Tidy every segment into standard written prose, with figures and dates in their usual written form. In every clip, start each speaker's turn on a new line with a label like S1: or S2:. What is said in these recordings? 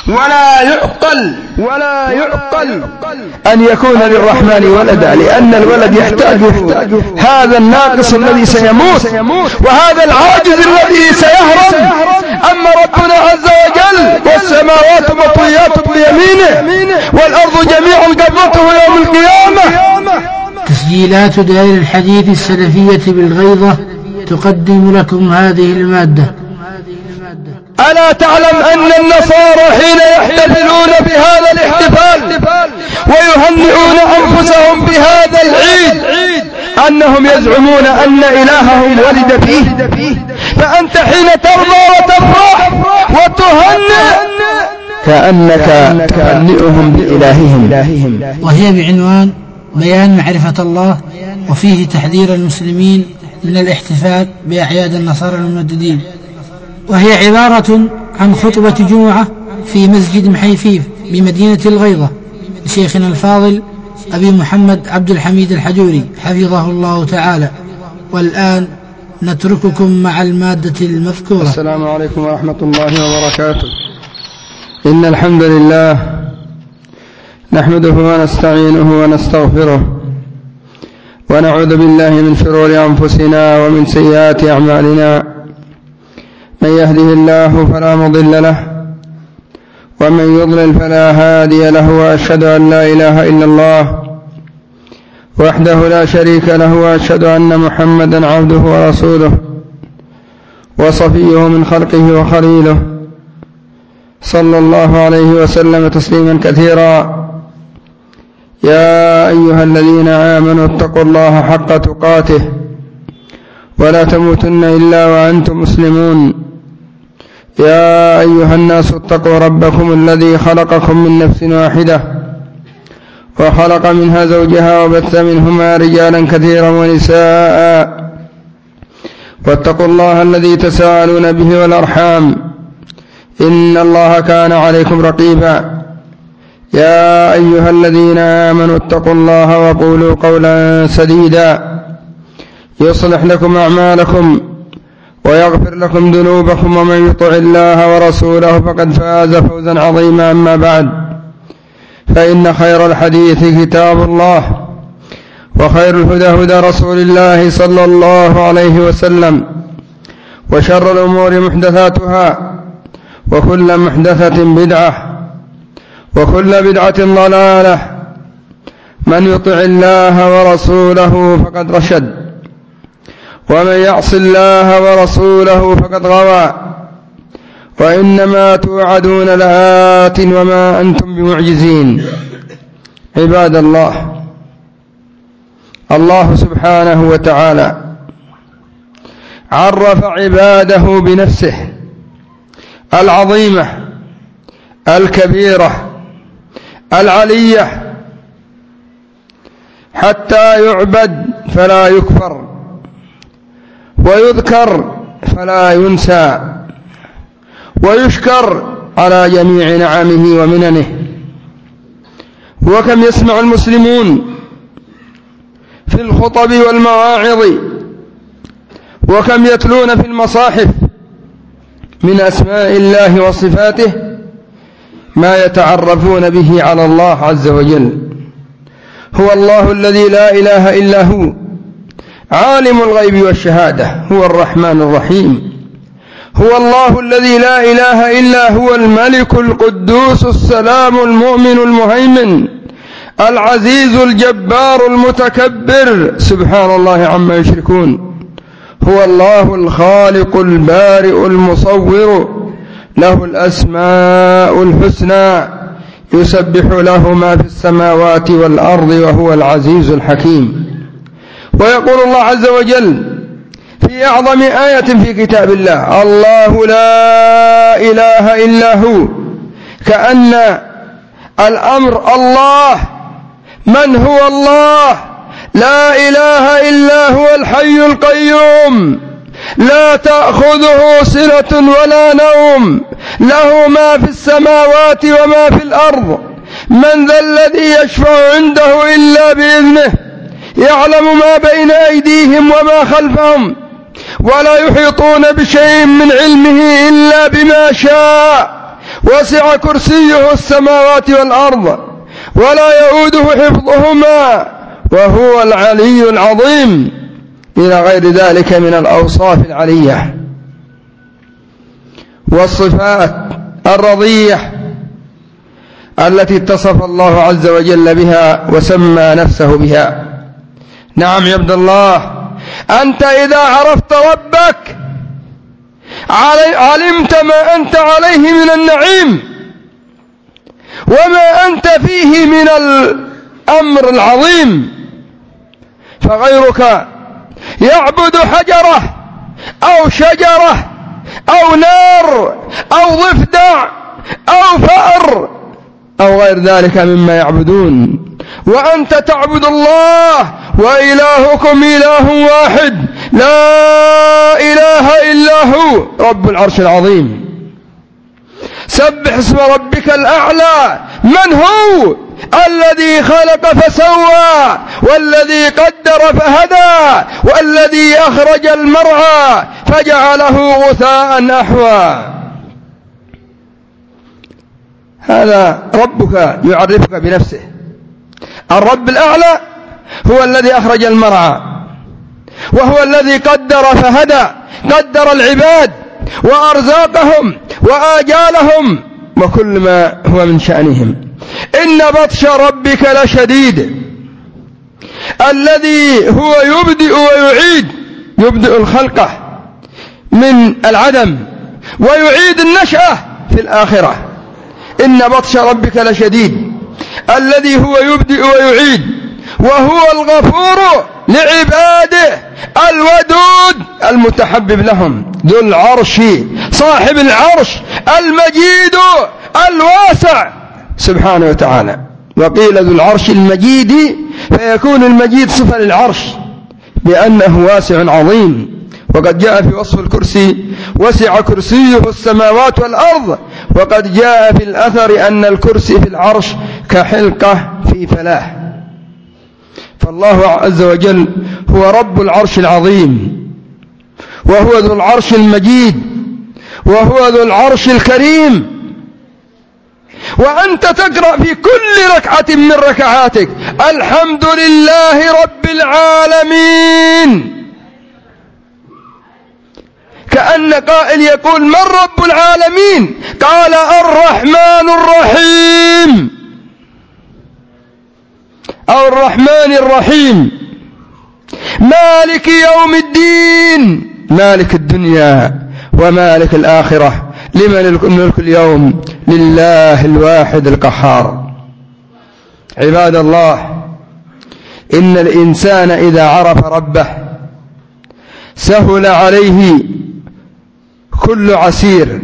S1: ولا يعقل أن يكون للرحمن ولدا، لأن الولد يحتاج هذا الناقص الذي سيموت وهذا العاجز الذي سيهرم. أما ربنا عز وجل والسماوات مطويات بيمينه والأرض جميعا قبضته يوم القيامة.
S2: تسجيلات دائرة الحديث السلفية بالغيضة تقدم لكم هذه المادة.
S1: ألا تعلم أن النصارى حين يحتفلون بهذا الاحتفال ويهنئون أنفسهم بهذا العيد أنهم يزعمون أن إلههم ولد فيه، فأنت حين ترضى وتفرح وتهنئ كأنك تهنئهم بإلههم.
S2: وهي بعنوان بيان معرفة الله، وفيه تحذير المسلمين من الاحتفال بأعياد النصارى المجددين، وهي عبارة عن خطبة جمعة في مسجد محيفيف بمدينة الغيضة لشيخنا الفاضل أبي محمد عبد الحميد الحجوري حفظه الله تعالى. والآن نترككم مع المادة المذكورة.
S1: السلام عليكم ورحمة الله وبركاته. إن الحمد لله نحمده ونستعينه ونستغفره ونعوذ بالله من شرور أنفسنا ومن سيئات أعمالنا. من يهده الله فلا مضل له ومن يضلل فلا هادي له، وأشهد أن لا إله إلا الله وحده لا شريك له، وأشهد أن محمدا عبده ورسوله وصفيه من خلقه وخليله، صلى الله عليه وسلم تسليما كثيرا. يا أيها الذين آمنوا اتقوا الله حق تقاته ولا تموتن إلا وأنتم مسلمون. يا أيها الناس اتقوا ربكم الذي خلقكم من نفس واحدة وخلق منها زوجها وبث منهما رجالا كثيرا ونساء، واتقوا الله الذي تساءلون به والأرحام إن الله كان عليكم رقيبا. يا أيها الذين آمنوا اتقوا الله وقولوا قولا سديدا يصلح لكم أعمالكم ويغفر لكم ذنوبكم، ومن يطع الله ورسوله فقد فاز فوزا عظيما. أما بعد، فإن خير الحديث كتاب الله، وخير الهدى هدى رسول الله صلى الله عليه وسلم، وشر الأمور محدثاتها، وكل محدثة بدعة، وكل بدعة ضلالة. من يطع الله ورسوله فقد رشد، ومن يعص الله ورسوله فقد غوى. وإنما توعدون لآت وما أنتم بمعجزين. عباد الله، الله سبحانه وتعالى عرف عباده بنفسه العظيمة الكبيرة العلية حتى يعبد فلا يكفر، ويذكر فلا ينسى، ويشكر على جميع نعمه ومننه. وكم يسمع المسلمون في الخطب والمواعظ، وكم يتلون في المصاحف من أسماء الله وصفاته ما يتعرفون به على الله عز وجل. هو الله الذي لا إله إلا هو، عالم الغيب والشهادة، هو الرحمن الرحيم. هو الله الذي لا إله إلا هو الملك القدوس السلام المؤمن المهيمن العزيز الجبار المتكبر، سبحان الله عما يشركون. هو الله الخالق البارئ المصور، له الأسماء الحسنى، يسبح له ما في السماوات والأرض، وهو العزيز الحكيم. ويقول الله عز وجل في أعظم آية في كتاب الله: الله لا إله إلا هو، كأن الأمر الله. من هو الله؟ لا إله إلا هو الحي القيوم، لا تأخذه سنة ولا نوم، له ما في السماوات وما في الأرض. من ذا الذي يشفع عنده إلا بإذنه، يعلم ما بين أيديهم وما خلفهم، ولا يحيطون بشيء من علمه إلا بما شاء، وسع كرسيه السماوات والأرض ولا يؤوده حفظهما وهو العلي العظيم، إلى غير ذلك من الأوصاف العلية والصفات الرضية التي اتصف الله عز وجل بها وسمى نفسه بها. نعم يا عبد الله، أنت إذا عرفت ربك علمت ما أنت عليه من النعيم وما أنت فيه من الأمر العظيم. فغيرك يعبد حجرة أو شجرة أو نار أو ضفدع أو فأر أو غير ذلك مما يعبدون، وأنت تعبد الله وإلهكم إله واحد لا إله إلا هو رب العرش العظيم. سبح اسم ربك الأعلى. من هو؟ الذي خلق فسوى والذي قدر فهدى والذي أخرج المرعى فجعله غثاء أحوى. هذا ربك يعرفك بنفسه. الرب الأعلى هو الذي أخرج المرعى، وهو الذي قدر فهدى، قدر العباد وأرزاقهم وآجالهم وكل ما هو من شأنهم. إن بطش ربك لشديد. الذي هو يبدئ ويعيد، يبدئ الخلقة من العدم ويعيد النشأة في الآخرة. إن بطش ربك لشديد. الذي هو يبدئ ويعيد وهو الغفور لعباده الودود المتحبب لهم، ذو العرش صاحب العرش المجيد الواسع سبحانه وتعالى. وقيل ذو العرش المجيد، فيكون المجيد صفة للعرش بأنه واسع عظيم. وقد جاء في وصف الكرسي وسع كرسيه السماوات والأرض. وقد جاء في الأثر أن الكرسي في العرش كحلقة في فلاة. فالله عز وجل هو رب العرش العظيم، وهو ذو العرش المجيد، وهو ذو العرش الكريم. وأنت تقرأ في كل ركعة من ركعاتك الحمد لله رب العالمين، كأن قائل يقول من رب العالمين؟ قال الرحمن الرحيم أو الرحمن الرحيم، مالك يوم الدين، مالك الدنيا ومالك الآخرة، لمن الملك اليوم؟ لله الواحد القهار. عباد الله، إن الإنسان إذا عرف ربه سهل عليه كل عسير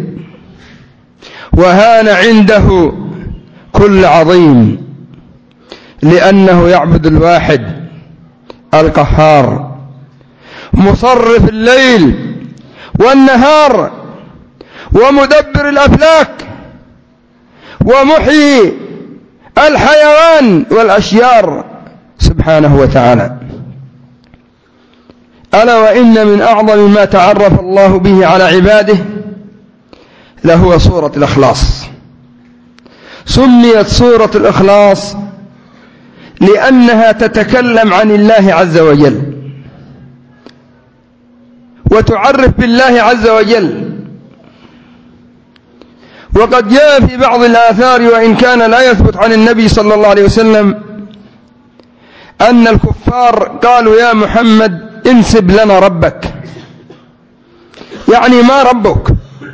S1: وهان عنده كل عظيم، لأنه يعبد الواحد القهار مصرف الليل والنهار ومدبر الأفلاك ومحيي الحيوان والأشجار سبحانه وتعالى. ألا وإن من أعظم ما تعرف الله به على عباده لهو سورة الإخلاص. سميت سورة الإخلاص لأنها تتكلم عن الله عز وجل وتعرف بالله عز وجل. وقد جاء في بعض الآثار وإن كان لا يثبت عن النبي صلى الله عليه وسلم أن الكفار قالوا يا محمد انسب لنا ربك، يعني ما ربك؟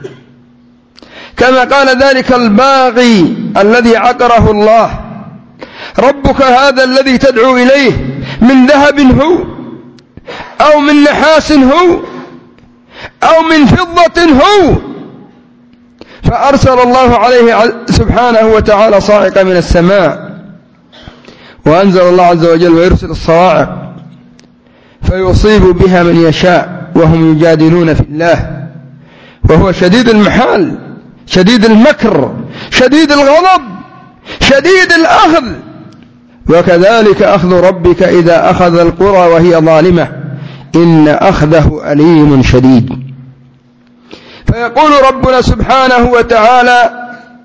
S1: كما قال ذلك الباغي الذي عقره الله، ربك هذا الذي تدعو إليه من ذهب هو أو من نحاس هو أو من فضة هو؟ فأرسل الله عليه سبحانه وتعالى صاعقة من السماء، وأنزل الله عز وجل ويرسل الصواعق فيصيب بها من يشاء وهم يجادلون في الله، وهو شديد المحال، شديد المكر، شديد الغضب، شديد الأخذ. وكذلك أخذ ربك إذا أخذ القرى وهي ظالمة إن أخذه أليم شديد. فيقول ربنا سبحانه وتعالى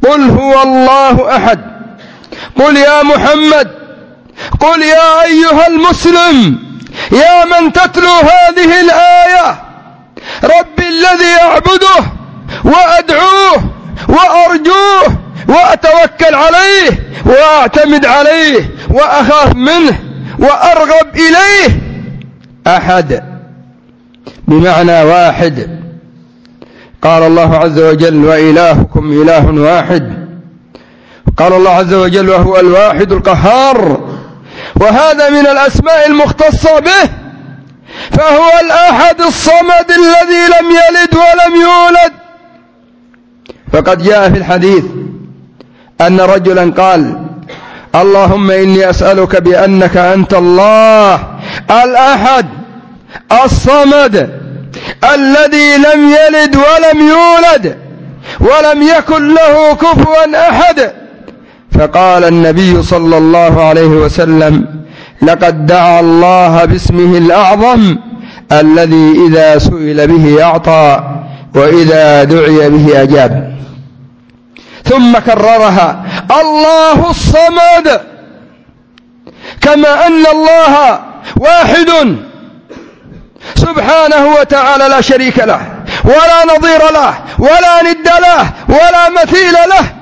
S1: قل هو الله أحد. قل يا محمد، قل يا أيها المسلم، يا من تتلو هذه الآية: ربي الذي أعبده وأدعوه وأرجوه وأتوكل عليه وأعتمد عليه وأخاف منه وأرغب إليه أحد، بمعنى واحد. قال الله عز وجل: وإلهكم إله واحد. قال الله عز وجل: وهو الواحد القهار. وهذا من الأسماء المختصة به، فهو الأحد الصمد الذي لم يلد ولم يولد. فقد جاء في الحديث أن رجلا قال: اللهم إني أسألك بأنك أنت الله الأحد الصمد الذي لم يلد ولم يولد ولم يكن له كفوا أحد. فقال النبي صلى الله عليه وسلم: لقد دعا الله باسمه الأعظم الذي إذا سئل به أعطى وإذا دعي به أجاب. ثم كررها: الله الصمد، كما أن الله واحد سبحانه وتعالى لا شريك له ولا نظير له ولا ند له ولا مثيل له،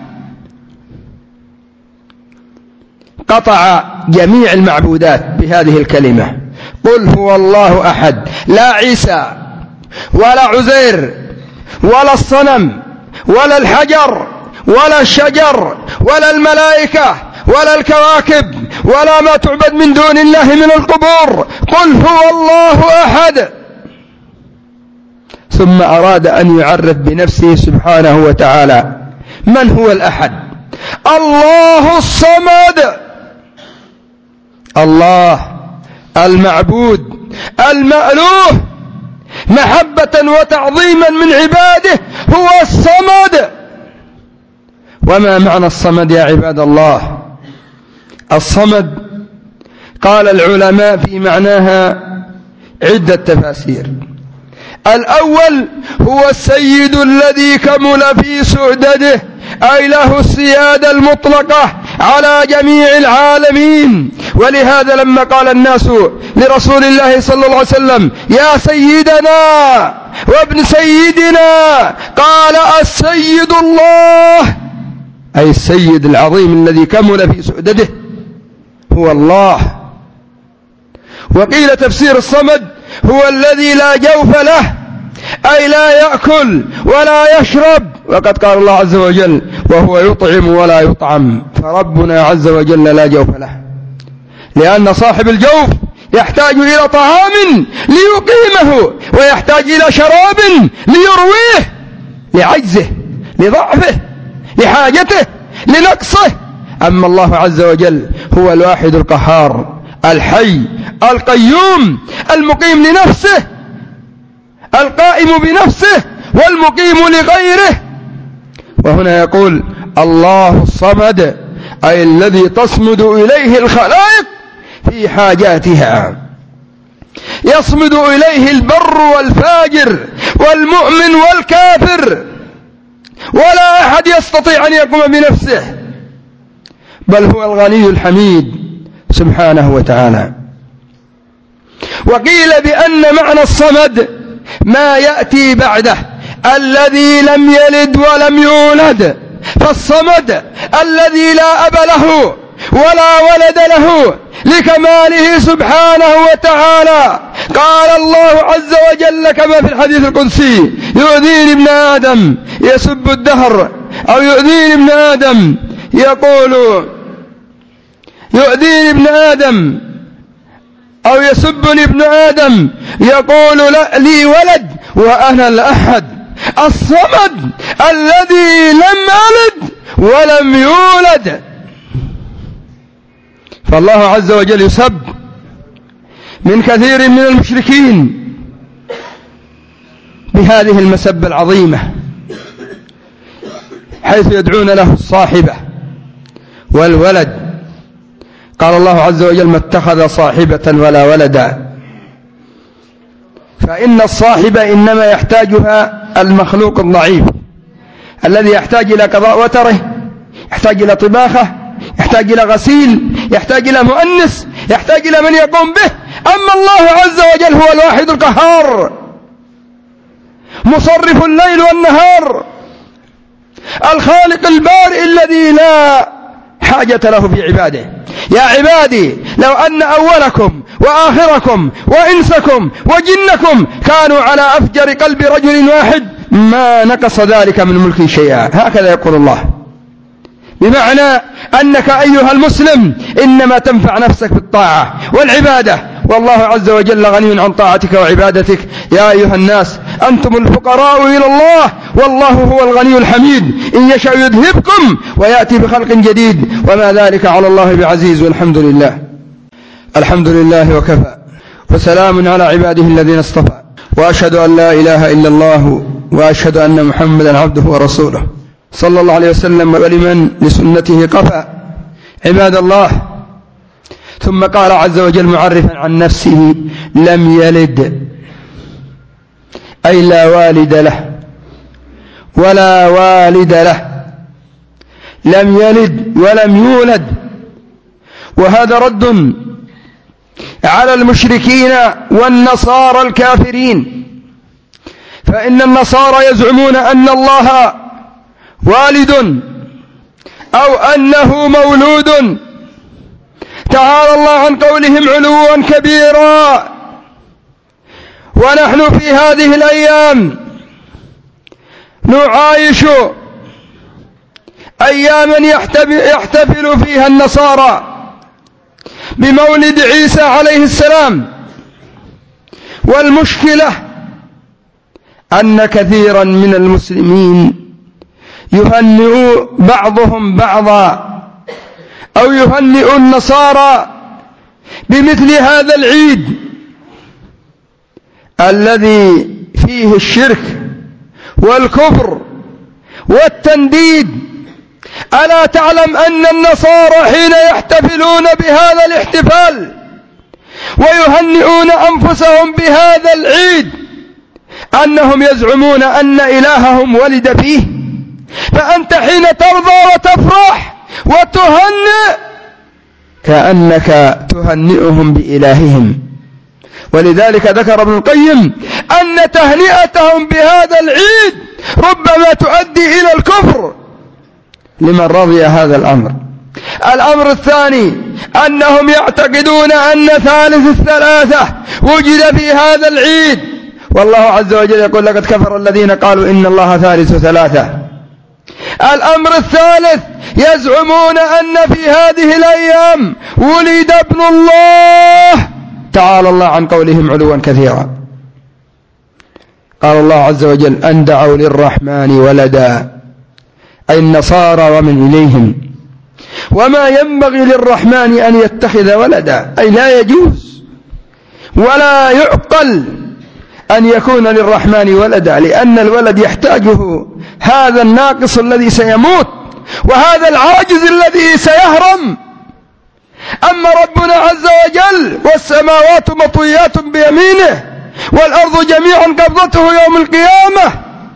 S1: قطع جميع المعبودات بهذه الكلمة: قل هو الله أحد. لا عيسى ولا عزير ولا الصنم ولا الحجر ولا الشجر ولا الملائكة ولا الكواكب ولا ما تعبد من دون الله من القبور، قل هو الله أحد. ثم أراد أن يعرف بنفسه سبحانه وتعالى من هو الأحد. الله الصمد، الله المعبود المألوه محبة وتعظيما من عباده هو الصمد. وما معنى الصمد يا عباد الله؟ الصمد قال العلماء في معناها عدة تفاسير. الأول هو السيد الذي كمل في سؤدده، أي له السيادة المطلقة على جميع العالمين. ولهذا لما قال الناس لرسول الله صلى الله عليه وسلم: يا سيدنا وابن سيدنا، قال: السيد الله، أي السيد العظيم الذي كمل في سؤدده هو الله. وقيل تفسير الصمد هو الذي لا جوف له، أي لا يأكل ولا يشرب. وقد قال الله عز وجل: وهو يطعم ولا يطعم. فربنا عز وجل لا جوف له، لأن صاحب الجوف يحتاج إلى طعام ليقيمه، ويحتاج إلى شراب ليرويه، لعجزه، لضعفه، لحاجته، لنقصه. أما الله عز وجل هو الواحد القهار الحي القيوم المقيم لنفسه، القائم بنفسه والمقيم لغيره. وهنا يقول: الله الصمد، أي الذي تصمد إليه الخلائق في حاجاتها، يصمد إليه البر والفاجر والمؤمن والكافر، ولا أحد يستطيع أن يقوم بنفسه، بل هو الغني الحميد سبحانه وتعالى. وقيل بأن معنى الصمد ما يأتي بعده، الذي لم يلد ولم يولد. فالصمد الذي لا أب له ولا ولد له لكماله سبحانه وتعالى. قال الله عز وجل كما في الحديث القدسي: يؤذيني ابن آدم يسب الدهر، أو يؤذيني ابن آدم يقول يؤذيني ابن آدم أو يسبني ابن آدم يقول لا لي ولد وأنا الأحد الصمد الذي لم يلد ولم يولد. فالله عز وجل يسب من كثير من المشركين بهذه المسبة العظيمة، حيث يدعون له الصاحبة والولد. قال الله عز وجل: ما اتخذ صاحبة ولا ولدا. فإن الصاحبة إنما يحتاجها المخلوق الضعيف الذي يحتاج إلى قضاء وتره يحتاج إلى طباخة، يحتاج إلى غسيل، يحتاج إلى مؤنس، يحتاج إلى من يقوم به. أما الله عز وجل هو الواحد القهار، مصرف الليل والنهار، الخالق البارئ الذي لا حاجة له في عباده. يا عبادي لو أن أولكم وآخركم وإنسكم وجنكم كانوا على أفجر قلب رجل واحد ما نقص ذلك من ملكي شيئا. هكذا يقول الله، بمعنى أنك أيها المسلم إنما تنفع نفسك بالطاعة والعبادة، والله عز وجل غني عن طاعتك وعبادتك. يا أيها الناس أنتم الفقراء إلى الله والله هو الغني الحميد، إن يشاء يذهبكم ويأتي بخلق جديد وما ذلك على الله بعزيز. والحمد لله. الحمد لله وكفى، وسلام على عباده الذين اصطفى، وأشهد أن لا إله إلا الله، وأشهد أن محمدا عبده ورسوله صلى الله عليه وسلم، ولمن لسنته قفى. عباد الله، ثم قال عز وجل معرفا عن نفسه: لم يلد، أي لا والد له ولا والد له، لم يلد ولم يولد. وهذا رد على المشركين والنصارى الكافرين، فإن النصارى يزعمون أن الله والد أو أنه مولود. تعالى الله عن قولهم علوا كبيرا. ونحن في هذه الأيام نعايش أياما يحتفل فيها النصارى بمولد عيسى عليه السلام. والمشكلة أن كثيرا من المسلمين يهنئ بعضهم بعضا أو يهنئ النصارى بمثل هذا العيد الذي فيه الشرك والكفر والتنديد. ألا تعلم أن النصارى حين يحتفلون بهذا الاحتفال ويهنئون أنفسهم بهذا العيد أنهم يزعمون أن إلههم ولد فيه؟ فأنت حين ترضى وتفرح وتهنئ كأنك تهنئهم بإلههم. ولذلك ذكر ابن القيم أن تهنئتهم بهذا العيد ربما تؤدي إلى الكفر لمن رضي هذا الأمر. الأمر الثاني أنهم يعتقدون أن ثالث الثلاثة وجد في هذا العيد، والله عز وجل يقول: لقد كفر الذين قالوا إن الله ثالث ثلاثة. الأمر الثالث يزعمون أن في هذه الأيام ولد ابن الله. تعالى الله عن قولهم علوا كثيرا. قال الله عز وجل: أن دعوا للرحمن ولدا، أي النصارى ومن إليهم. وما ينبغي للرحمن أن يتخذ ولدا، أي لا يجوز ولا يعقل أن يكون للرحمن ولدا، لأن الولد يحتاجه هذا الناقص الذي سيموت وهذا العاجز الذي سيهرم. أما ربنا عز وجل: والسماوات مطويات بيمينه والأرض جميعا قبضته يوم القيامة.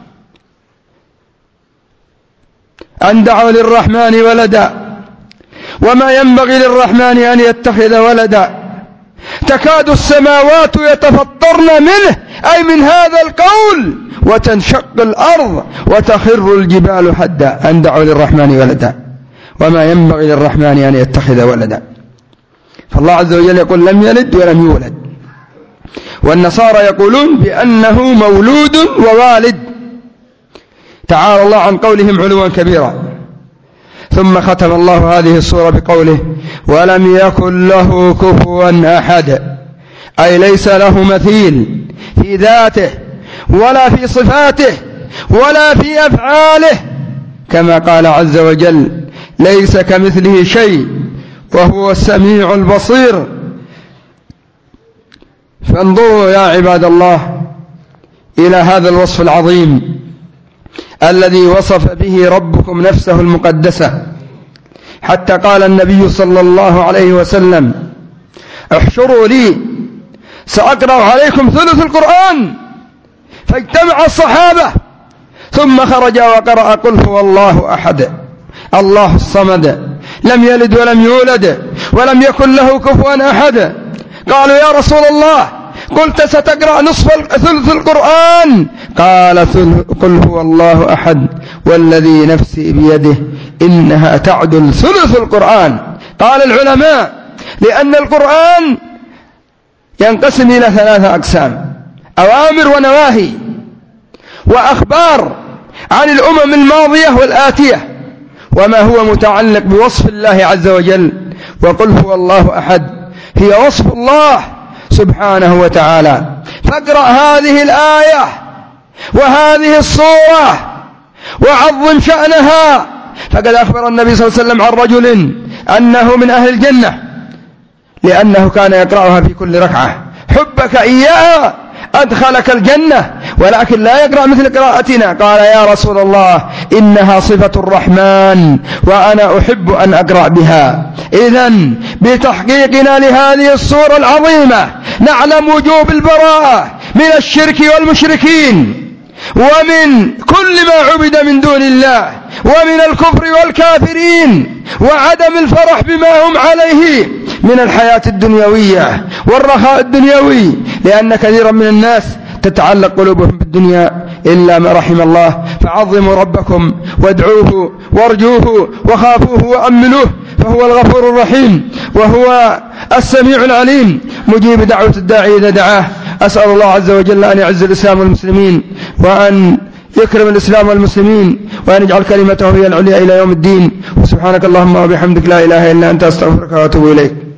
S1: أن دعوا للرحمن ولدا، وما ينبغي للرحمن أن يتخذ ولدا. تكاد السماوات يتفطرن منه، أي من هذا القول، وتنشق الأرض وتخر الجبال حدا. أن دعوا للرحمن ولدا، وما ينبغي للرحمن أن يتخذ ولدا. فالله عز وجل يقول: لم يلد ولم يولد. والنصارى يقولون بأنه مولود ووالد. تعالى الله عن قولهم علوا كبيرا. ثم ختم الله هذه السورة بقوله: ولم يكن له كفوا أحد، أي ليس له مثيل في ذاته ولا في صفاته ولا في أفعاله، كما قال عز وجل: ليس كمثله شيء وهو السميع البصير. فانظروا يا عباد الله إلى هذا الوصف العظيم الذي وصف به ربكم نفسه المقدسة، حتى قال النبي صلى الله عليه وسلم: احشروا لي سأقرأ عليكم ثلث القرآن. فاجتمع الصحابة ثم خرج وقرأ: قل هو الله أحد، الله الصمد لم يلد ولم يولد ولم يكن له كفوا أحد. قالوا يا رسول الله قلت ستقرأ ثلث القرآن؟ قال قل هو الله أحد والذي نفسي بيده إنها تعدل ثلث القرآن. قال العلماء لأن القرآن ينقسم إلى 3 أقسام: أوامر ونواهي وأخبار عن الأمم الماضية والآتية وما هو متعلق بوصف الله عز وجل. وقل هو الله أحد هي وصف الله سبحانه وتعالى. فاقرأ هذه الآية وهذه الصورة وعظم شأنها، فقد أخبر النبي صلى الله عليه وسلم عن رجل أنه من أهل الجنة لأنه كان يقرأها في كل ركعة. حبك إياها أدخلك الجنة، ولكن لا يقرأ مثل قراءتنا. قال يا رسول الله إنها صفة الرحمن وأنا أحب أن أقرأ بها. إذن بتحقيقنا لهذه الصورة العظيمة نعلم وجوب البراءة من الشرك والمشركين ومن كل ما عبد من دون الله ومن الكفر والكافرين، وعدم الفرح بما هم عليه من الحياة الدنيوية والرخاء الدنيوي، لأن كثيرا من الناس تتعلق قلوبهم بالدنيا إلا ما رحم الله. فعظموا ربكم وادعوه وارجوه وخافوه وأمنوه، فهو الغفور الرحيم وهو السميع العليم مجيب دعوة الداعي إذا دعاه. أسأل الله عز وجل أن يعز الإسلام والمسلمين وأن يكرم الإسلام والمسلمين وأن يجعل كلمته هي العليا إلى يوم الدين. وسبحانك اللهم وبحمدك لا إله إلا أنت أستغفرك وأتوب إليك.